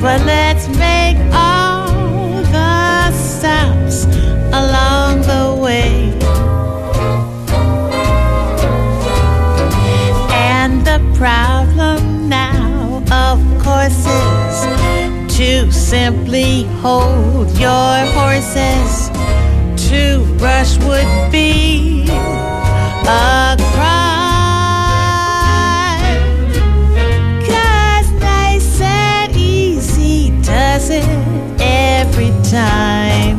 but let's make all the stops along the way. And the problem now, of course, is to simply hold your horses. To rush would be a crime, 'cause nice and easy does it every time.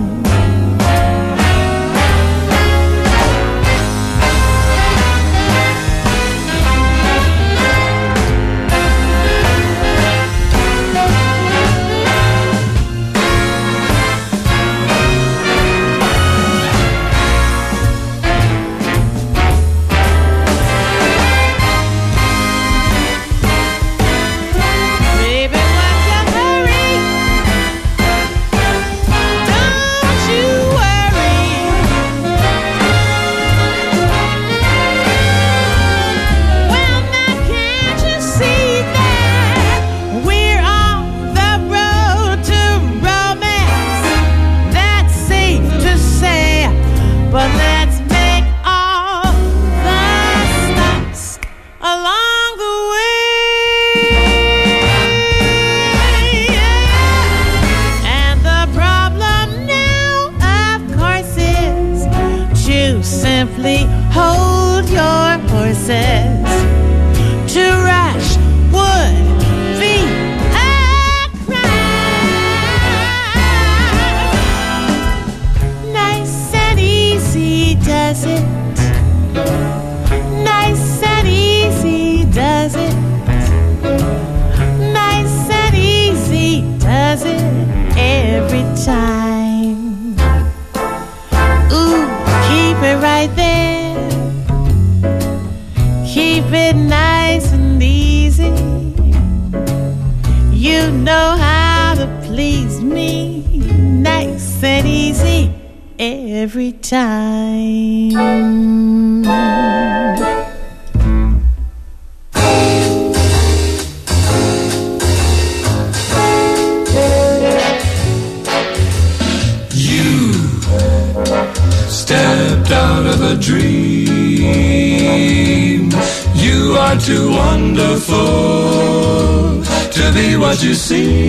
Hold your horses. To rush would be a crime. Nice and easy does it. Nice and easy does it. Nice and easy does it every time. Ooh, keep it right there. Keep it nice and easy. You know how to please me. Nice and easy every time. You stepped out of a dream. You are too wonderful to be what you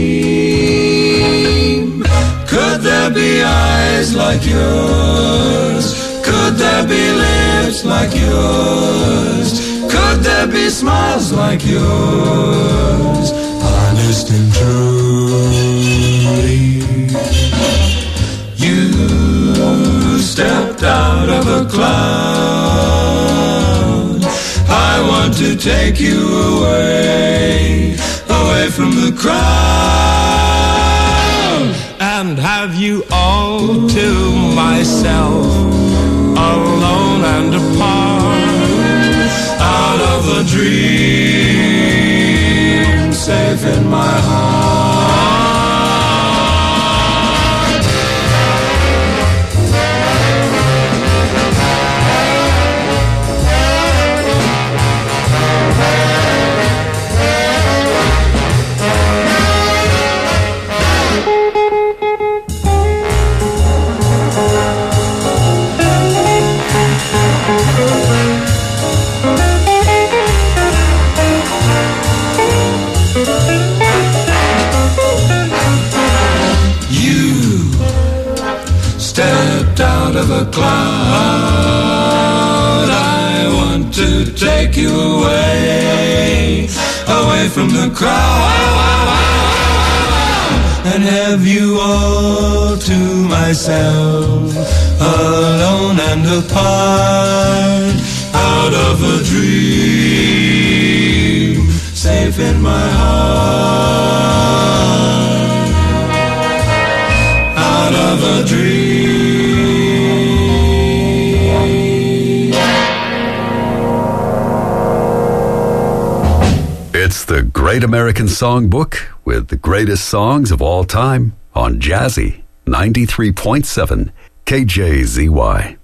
seem. Could there be eyes like yours? Could there be lips like yours? Could there be smiles like yours? Honest and truly, you stepped out of a cloud. I want to take you away, away from the crowd, and have you all to myself, alone and apart, out of a dream, safe in my heart. Out of a cloud, I want to take you away, away from the crowd, and have you all to myself, alone and apart, out of a dream, safe in my heart, out of a dream. It's the Great American Songbook with the greatest songs of all time on Jazzy 93.7 KJZY.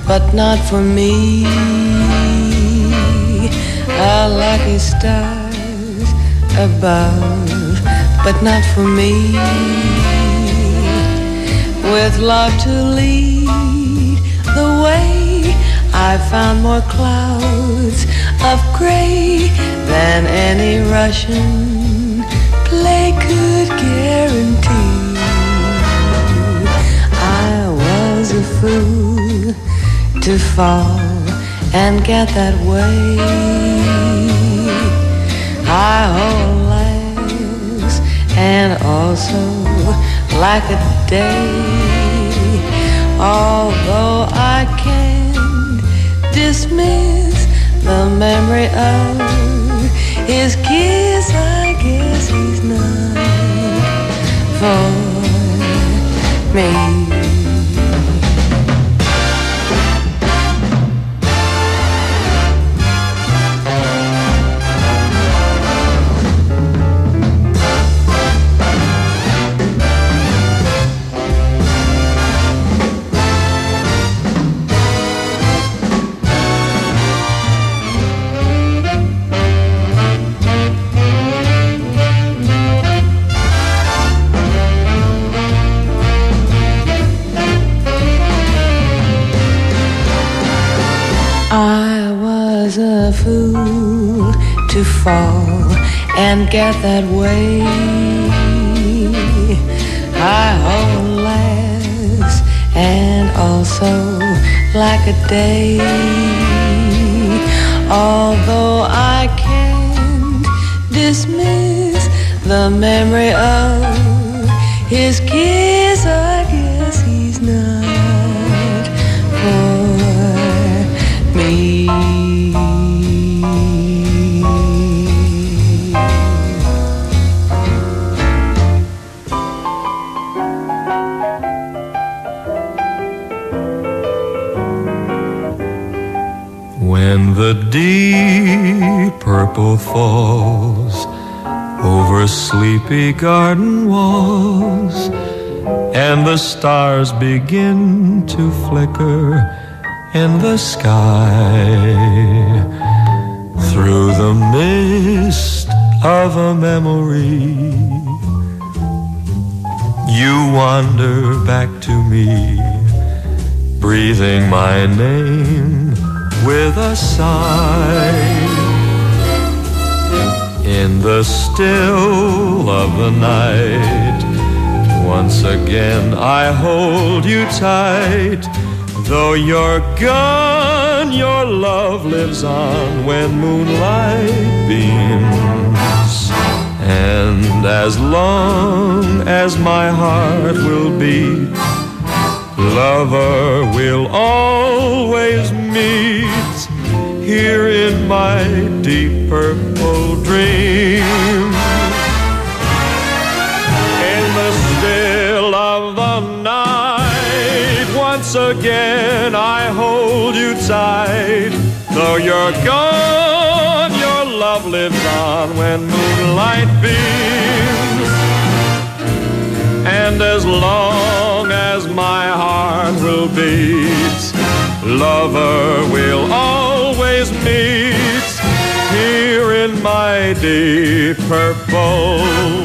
but not for me. A lucky stars above, but not for me. With love to lead the way, I found more clouds of gray than any Russian play could guarantee. I was a fool to fall and get that way. I hold lives and also like a day. Although I can't dismiss the memory of his kiss, I guess he's not for me. I was a fool to fall and get that way. I hold laughs and also like a day. Although I can't dismiss the memory of his kiss, I guess he's not for me. When the deep purple falls over sleepy garden walls, and the stars begin to flicker in the sky, through the mist of a memory, you wander back to me, breathing my name with a sigh. In the still of the night, once again I hold you tight. Though you're gone, your love lives on when moonlight beams. And as long as my heart will beat, lover, we'll always meet here in my deep purple dream. In the still of the night, once again I hold you tight. Though you're gone, your love lives on when moonlight beams. And as long as my heart will beat, lover, we'll always meet here in my deep purple.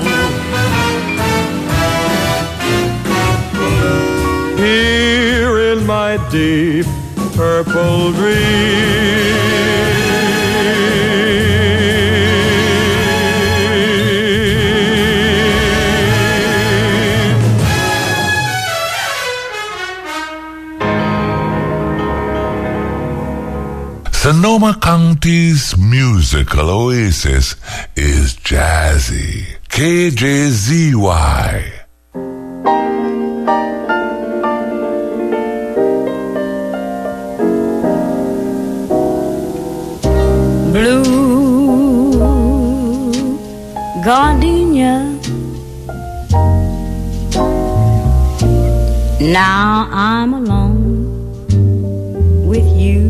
Here in my deep purple dream. Sonoma County's musical oasis is Jazzy. KJZY. Blue gardenia, now I'm alone with you,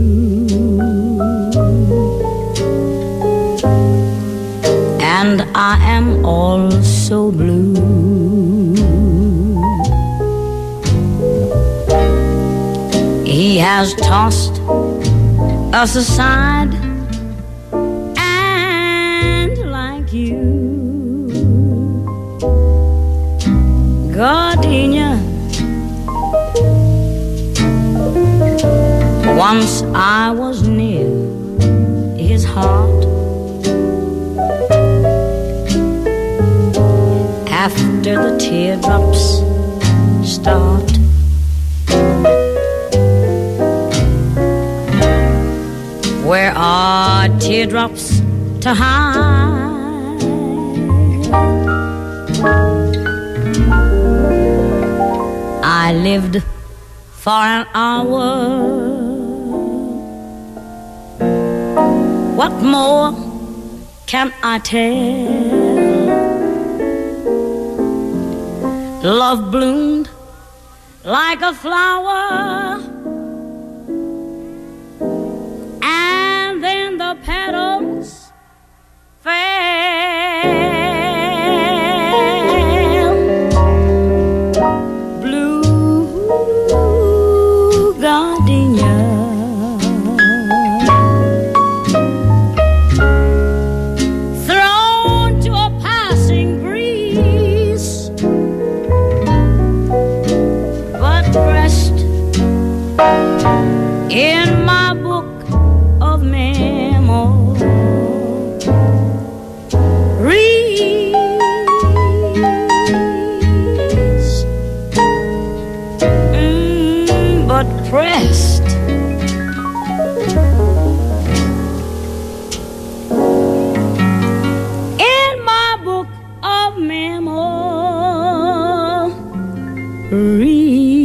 and I am all so blue. He has tossed us aside, and like you, gardenia, once I was near his heart. After the teardrops start, where are teardrops to hide? I lived for an hour. What more can I tell? Love bloomed like a flower, and then the petals fell. Blue gardenia, thrown to a passing breeze, but pressed in my book of memories. But pressed in my book of memories.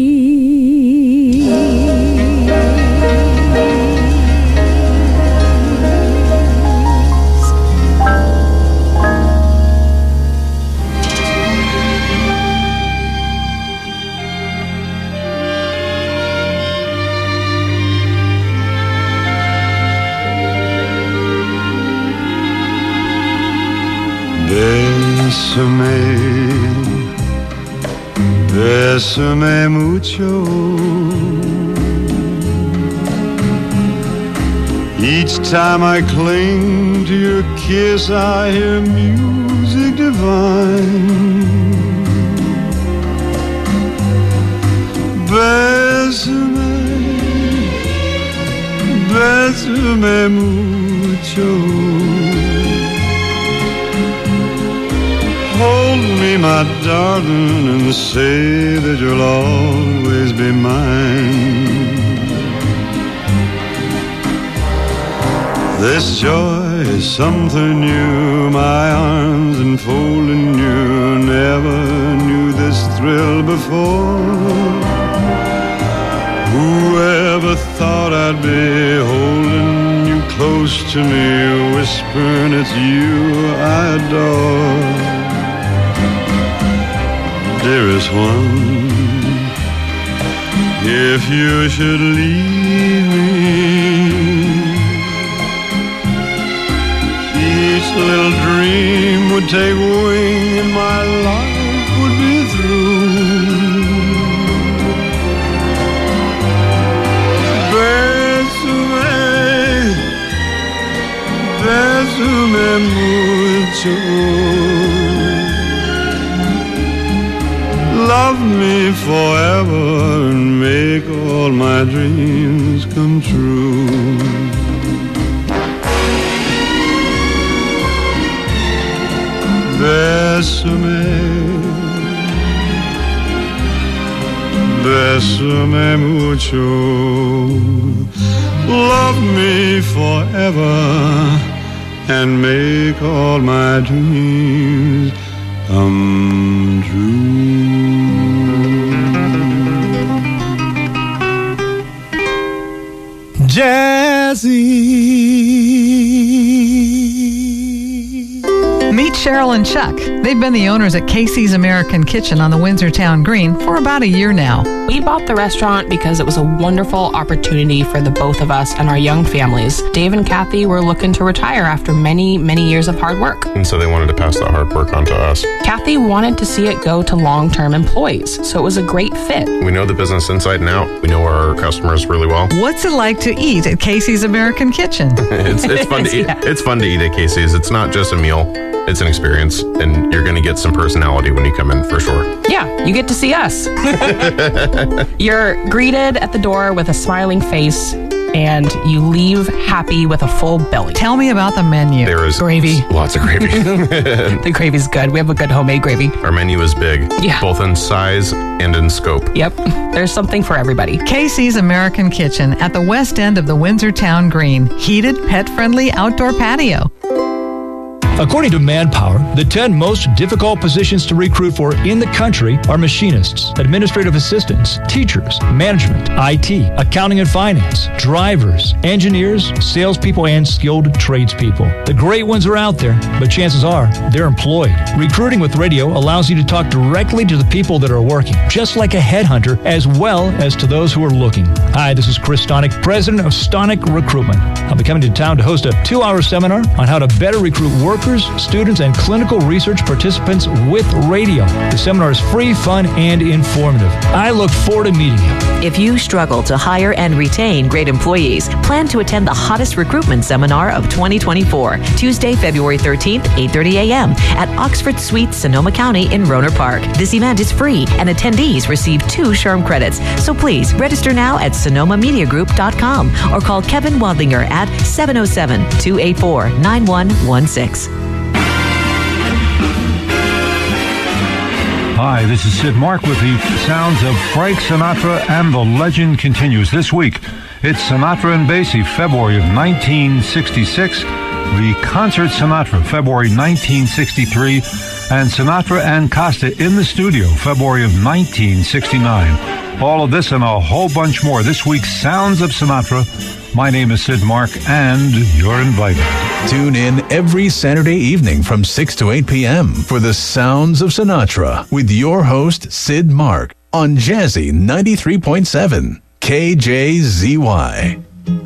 Bésame, bésame mucho. Each time I cling to your kiss, I hear music divine. Bésame, bésame mucho. Hold me, my darling, and say that you'll always be mine. This joy is something new, my arms enfolding you. Never knew this thrill before. Whoever thought I'd be holding you close to me, whispering it's you I adore. Dearest one, if you should leave me, each little dream would take wing and my life would be through. Bésame, bésame mucho. Love me forever and make all my dreams come true. Bésame, bésame mucho. Love me forever and make all my dreams come true. Jazzy. Meet Cheryl and Chuck. They've been the owners at Casey's American Kitchen on the Windsor Town Green for about a year now. We bought the restaurant because it was a wonderful opportunity for the both of us and our young families. Dave and Kathy were looking to retire after many, many years of hard work. And so they wanted to pass that hard work on to us. Kathy wanted to see it go to long-term employees, so it was a great fit. We know the business inside and out. We know our customers really well. What's it like to eat at Casey's American Kitchen? It's fun to eat. Yeah. It's fun to eat at Casey's. It's not just a meal. It's an experience, and you're going to get some personality when you come in, for sure. Yeah, you get to see us. You're greeted at the door with a smiling face, and you leave happy with a full belly. Tell me about the menu. There is Gravy. Lots of gravy. The gravy's good. We have a good homemade gravy. Our menu is big, Yeah. both in size and in scope. Yep, there's something for everybody. Casey's American Kitchen at the west end of the Windsor Town Green. Heated, pet-friendly outdoor patio. According to Manpower, the 10 most difficult positions to recruit for in the country are machinists, administrative assistants, teachers, management, IT, accounting and finance, drivers, engineers, salespeople, and skilled tradespeople. The great ones are out there, but chances are they're employed. Recruiting with radio allows you to talk directly to the people that are working, just like a headhunter, as well as to those who are looking. Hi, this is Chris Stonick, president of Stonick Recruitment. I'll be coming to town to host a 2-hour seminar on how to better recruit workers, students, and clinical research participants with radio. The seminar is free, fun, and informative. I look forward to meeting you. If you struggle to hire and retain great employees, plan to attend the hottest recruitment seminar of 2024, Tuesday, February 13th, 8:30 a.m. at Oxford Suite, Sonoma County in Rohnert Park. This event is free, and attendees receive 2 SHRM credits. So please register now at sonomamediagroup.com or call Kevin Wadlinger at 707-284-9116. Hi, this is Sid Mark with the sounds of Frank Sinatra, and the legend continues. This week, it's Sinatra and Basie, February of 1966, the Concert Sinatra, February 1963, and Sinatra and Costa in the studio, February of 1969. All of this and a whole bunch more. This week's Sounds of Sinatra. My name is Sid Mark, and you're invited. Tune in every Saturday evening from 6 to 8 p.m. for the Sounds of Sinatra with your host, Sid Mark, on Jazzy 93.7 KJZY.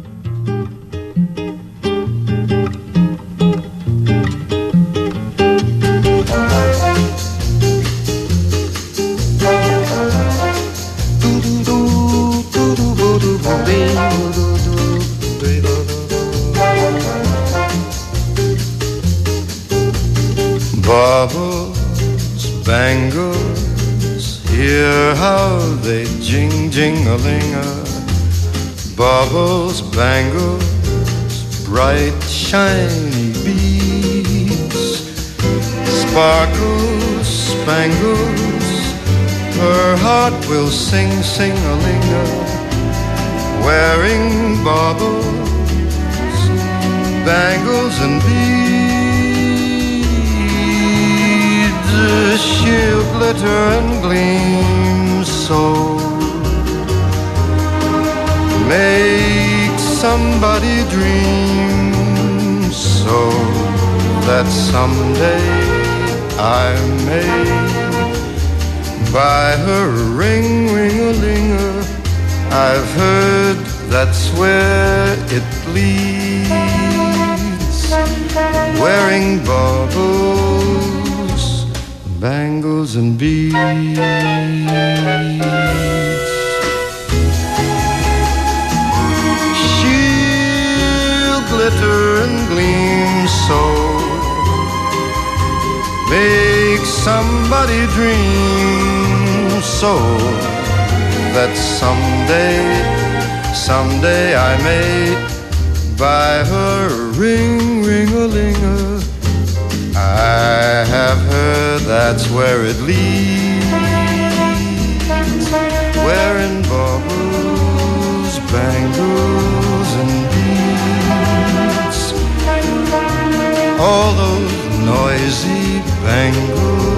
Baubles, bangles, hear how they jing-jing-a-ling-a. Baubles, bangles, bright shiny beads. Sparkles, spangles, her heart will sing, sing-a-ling-a. Wearing baubles, bangles and beads. She'll glitter and gleam so, make somebody dream so, that someday I may buy her a ring, ring-a-ling-a. I've heard that's where it leads. Wearing baubles, bangles and beads. She'll glitter and gleam so, make somebody dream so, that someday I may buy her a ring, ring-a-ling-a. I have heard that's where it leads. Wearing baubles, bangles and beads. All those noisy bangles